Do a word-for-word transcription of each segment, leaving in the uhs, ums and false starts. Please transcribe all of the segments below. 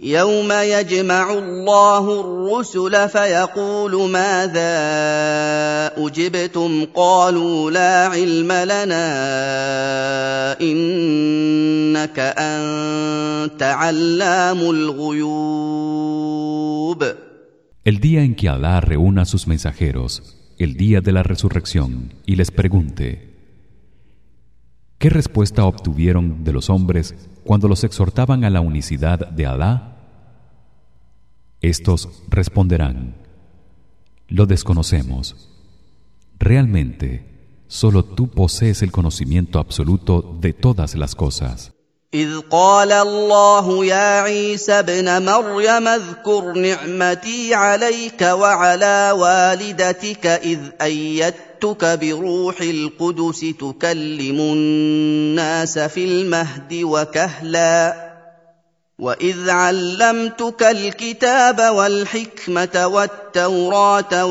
يوم يجمع الله الرسل فيقول ماذا أجبتم قالوا لا علم لنا إنك أنت علام الغيوب. El día en que Alá reúna a sus mensajeros, el día de la resurrección, y les pregunte: ¿qué respuesta obtuvieron de los hombres cuando los exhortaban a la unicidad de Alá? Estos responderán: lo desconocemos. Realmente, solo tú posees el conocimiento absoluto de todas las cosas. إذ قال الله يا عيسى ابن مريم اذكر نعمتي عليك وعلى والدتك إذ أيدتك بروح القدس تكلم الناس في المهد وكهلا وإذ علمتك الكتاب والحكمة والتوراة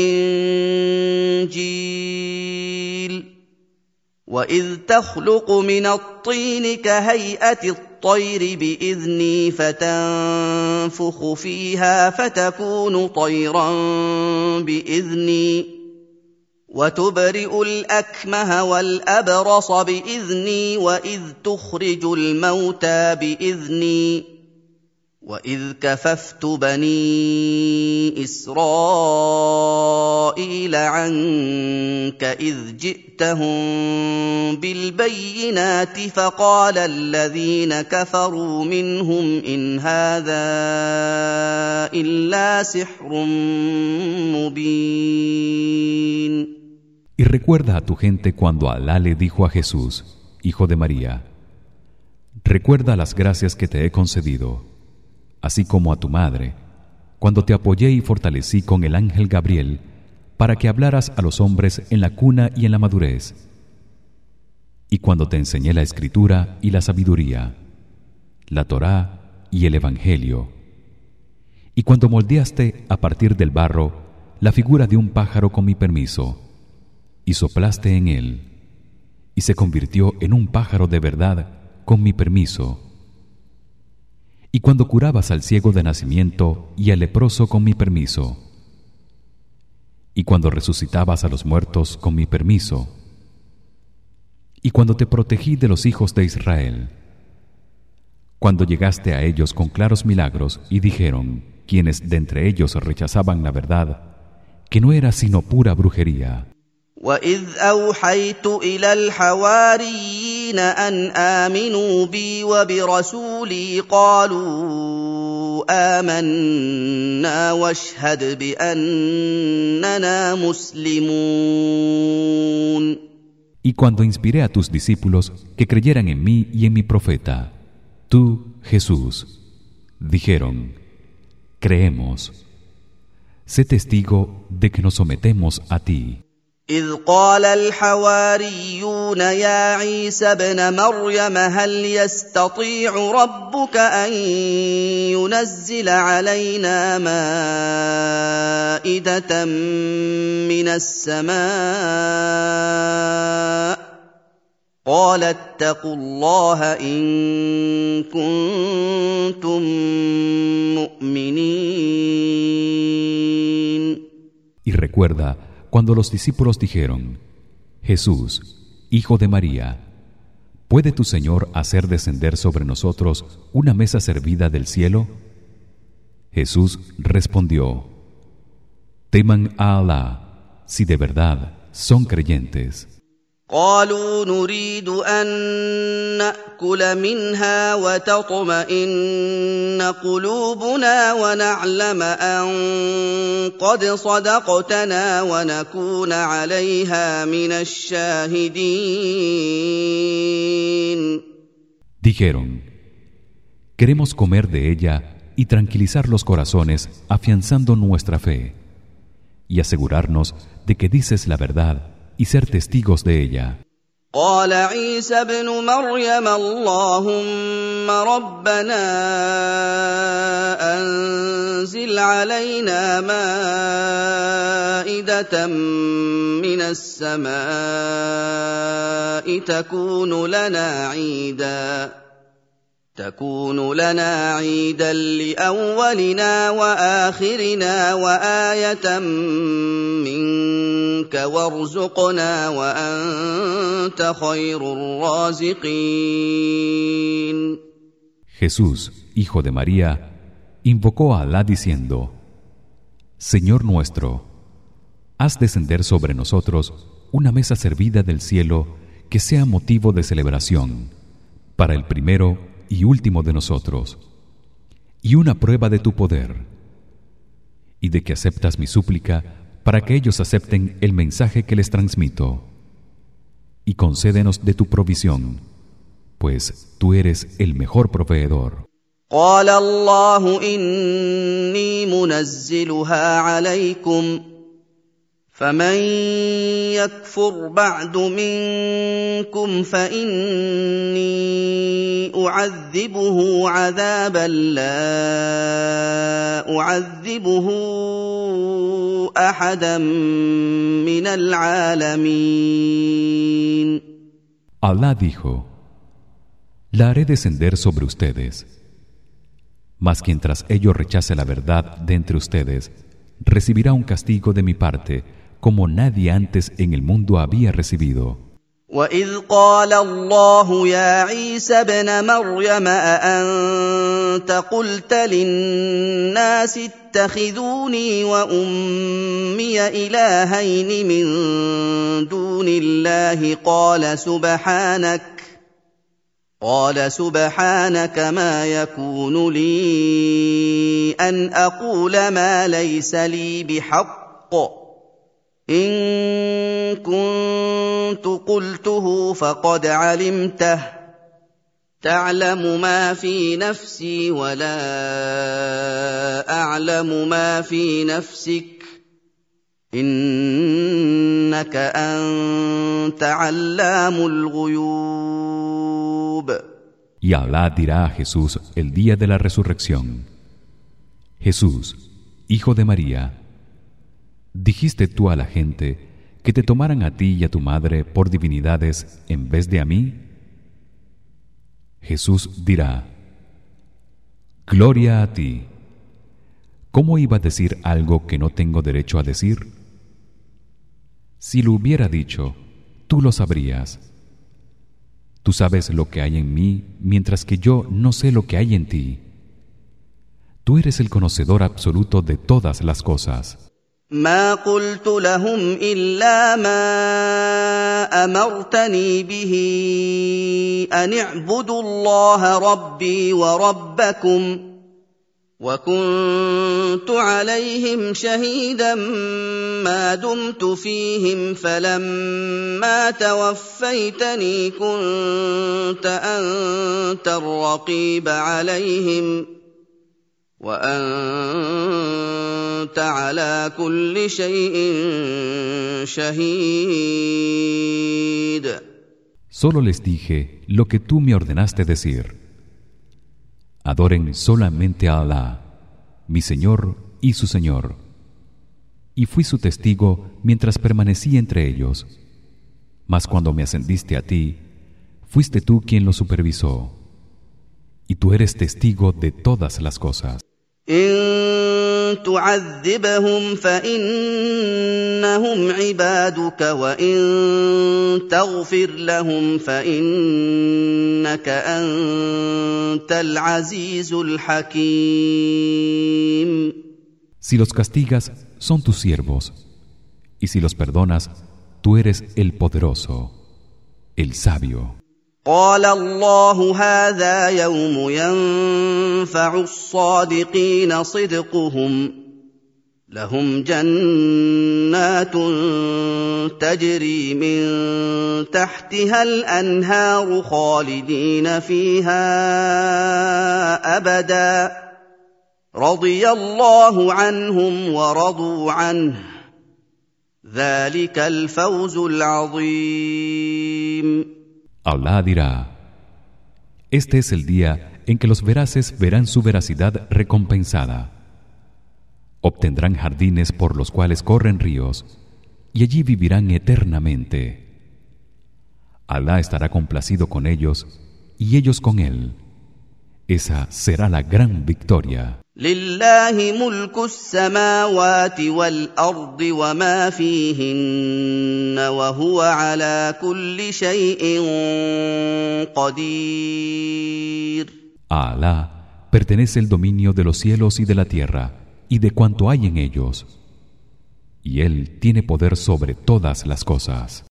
والإنجيل وإذ تخلق من الطين كهيئة الطير بإذني فتنفخ فيها فتكون طيرا بإذني وتبرئ الأكمه والأبرص بإذني وإذ تخرج الموتى بإذني وإذ كففت بني إسرائيل عنك إذ جئتهم بالبينات فقال الذين كفروا منهم إن هذا إلا سحر مبين. Y recuerda a tu gente cuando Alá le dijo a Jesús, hijo de María: recuerda las gracias que te he concedido, así como a tu madre, cuando te apoyé y fortalecí con el ángel Gabriel para que hablaras a los hombres en la cuna y en la madurez, y cuando te enseñé la escritura y la sabiduría, la Torá y el evangelio, y cuando moldeaste a partir del barro la figura de un pájaro con mi permiso y soplaste en él y se convirtió en un pájaro de verdad con mi permiso, y cuando curabas al ciego de nacimiento y al leproso con mi permiso, y cuando resucitabas a los muertos con mi permiso, y cuando te protegí de los hijos de Israel, cuando llegaste a ellos con claros milagros y dijeron quienes de entre ellos rechazaban la verdad que no era sino pura brujería. وَإِذْ أَوْحَيْتُ إِلَى الْحَوَارِيِّينَ أَنْ آمِنُوا بِي وَبِرَسُولِي قَالُوا آمَنَّا وَاشْهَدْ بِأَنَّنَا مُسْلِمُونَ. Y cuando inspiré a tus discípulos que creyeran en mí y en mi profeta, tú, Jesús, dijeron: creemos. Sé testigo de que nos sometemos a ti. إذ قال الحواريون يا عيسى ابن مريم هل يستطيع ربك أن ينزل علينا مائدة من السماء قال اتقوا الله إن كنتم مؤمنين. Y recuerda cuando los discípulos dijeron: Jesús, hijo de María, ¿puede tu Señor hacer descender sobre nosotros una mesa servida del cielo? Jesús respondió: teman a Alá si de verdad son creyentes. قالوا نريد أن نأكل منها وتطمئن قلوبنا ونعلم أن قد صدقتنا ونكون عليها من الشاهدين. Dijeron: queremos comer de ella y tranquilizar los corazones afianzando nuestra fe y asegurarnos de que dices la verdad y ser testigos de ella. قال عيسى ابن مريم اللهم ربنا أنزل علينا مائدة من السماء تكون لنا عيداً تكون لنا عيدا لأولنا وآخرنا وآية منك وارزقنا وأنت خير الرازقين. Jesús, hijo de María, invocó a Alá diciendo: Señor nuestro, haz descender sobre nosotros una mesa servida del cielo que sea motivo de celebración para el primero y último de nosotros, y una prueba de tu poder, y de que aceptas mi súplica para que ellos acepten el mensaje que les transmito, y concédenos de tu provisión, pues tú eres el mejor proveedor. قال الله إني منزلها عليكم فمن يكفر بعد منكم فإني أعذبه عذابا لا أعذبه أحدا من العالمين. Allah dijo: La haré descender sobre ustedes, mas quien tras ello rechace la verdad de entre ustedes recibirá un castigo de mi parte como nadie antes en el mundo había recibido. وَإِذْ قَالَ اللَّهُ يَا عِيسَى ابْنَ مَرْيَمَ أَأَنْتَ قُلْتَ لِلنَّاسِ اتَّخِذُونِي وَأُمِّيَ إِلَٰهَيْنِ مِن دُونِ اللَّهِ قَالَ سُبْحَانَكَ قال سبحانك ما يكون لي أن أقول ما ليس لي بحق إن كنت قلته فقد علمته تعلم ما في نفسي ولا أعلم ما في نفسك إنك أنت علام الغيوب. Y Alá dirá a Jesús el día de la resurrección: Jesús, hijo de María, ¿dijiste tú a la gente que te tomaran a ti y a tu madre por divinidades en vez de a mí? Jesús dirá: Gloria a ti. ¿Cómo iba a decir algo que no tengo derecho a decir? Si lo hubiera dicho, tú lo sabrías. Tú sabes lo que hay en mí, mientras que yo no sé lo que hay en ti. Tú eres el conocedor absoluto de todas las cosas. ما قلت لهم إلا ما أمرتني به أن اعبدوا الله ربي وربكم وكنت عليهم شهيدا ما دمت فيهم فلما توفيتني كنت أنت الرقيب عليهم وأنت على كل شيء شهيد. Solo les dije lo que tú me ordenaste decir: Adoren solamente a Alá, mi Señor y su Señor. Y fui su testigo mientras permanecí entre ellos. Mas cuando me ascendiste a ti, fuiste tú quien lo supervisó. Y tú eres testigo de todas las cosas. إن تعذبهم فإنهم عبادك وإن تغفر لهم فإنك أنت العزيز الحكيم. Si los castigas, son tus siervos, y si los perdonas, tú eres el poderoso, el sabio. قال الله هذا يوم ينفع الصادقين صدقهم لهم جنات تجري من تحتها الأنهار خالدين فيها أبدا رضي الله عنهم ورضوا عنه ذلك الفوز العظيم. Allah dirá: Este es el día en que los veraces verán su veracidad recompensada. Obtendrán jardines por los cuales corren ríos y allí vivirán eternamente. Allah estará complacido con ellos y ellos con él. esa será la gran victoria. لله ملك السماوات والأرض وما فيهن وهو على كل شيء قدير. A Alá pertenece el dominio de los cielos y de la tierra y de cuanto hay en ellos, y él tiene poder sobre todas las cosas.